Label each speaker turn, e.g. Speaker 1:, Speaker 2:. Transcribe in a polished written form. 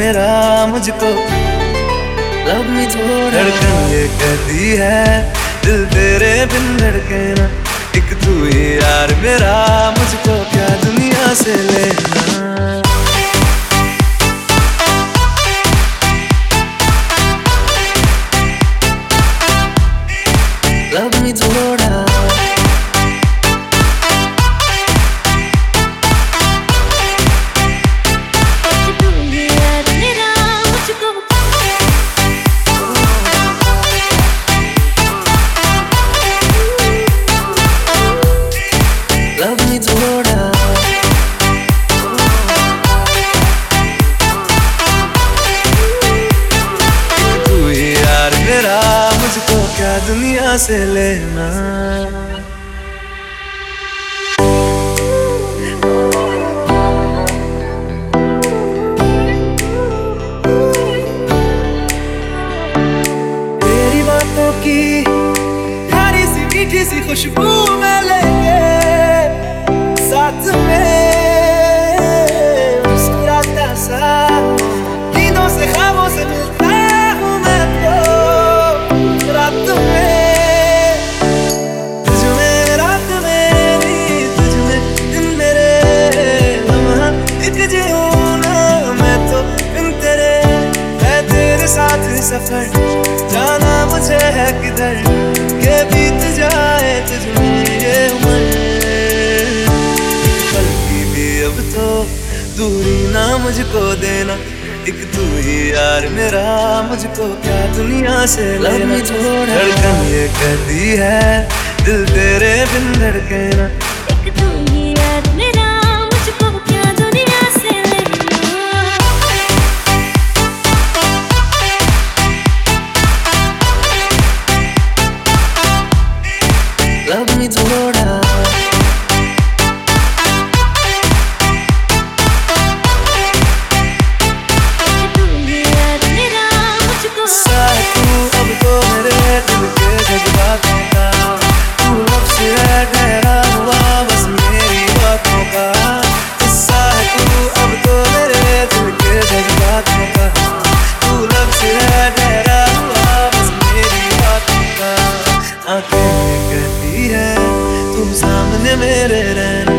Speaker 1: मेरा मुझको लब में थोड़ा धड़कन ये कहती है दिल तेरे बिन धड़के ना। एक तू ही यार मेरा मुझको क्या दुनिया से लेना। लब में थोड़ा मुझको क्या दुनिया से लेना। तेरी बातों की प्यारी सी मीठी सी खुशबू में लेके साथ में मुस्कुराता सा नींदों से ख्वाबों से मिलता हूँ मैं तो रात में तुझ में रात मेरी तुझ में दिन मेरे लम्हा एक जीऊँ ना मैं तो बिन तेरे है तेरे साथ सफर जाना मुझे है किधर के बीत जाए तुझ में ये उम्र। पल की भी अब तो दूरी ना मुझको देना। एक तू ही यार मेरा मुझको क्या दुनिया से लेना। धड़कन ये कहती है दिल तेरे बिन धड़के ना।
Speaker 2: एक तू ही यार मेरा मुझको क्या दुनिया से लेना।
Speaker 1: लब में थोड़ा कहती है तुम सामने मेरे रहना।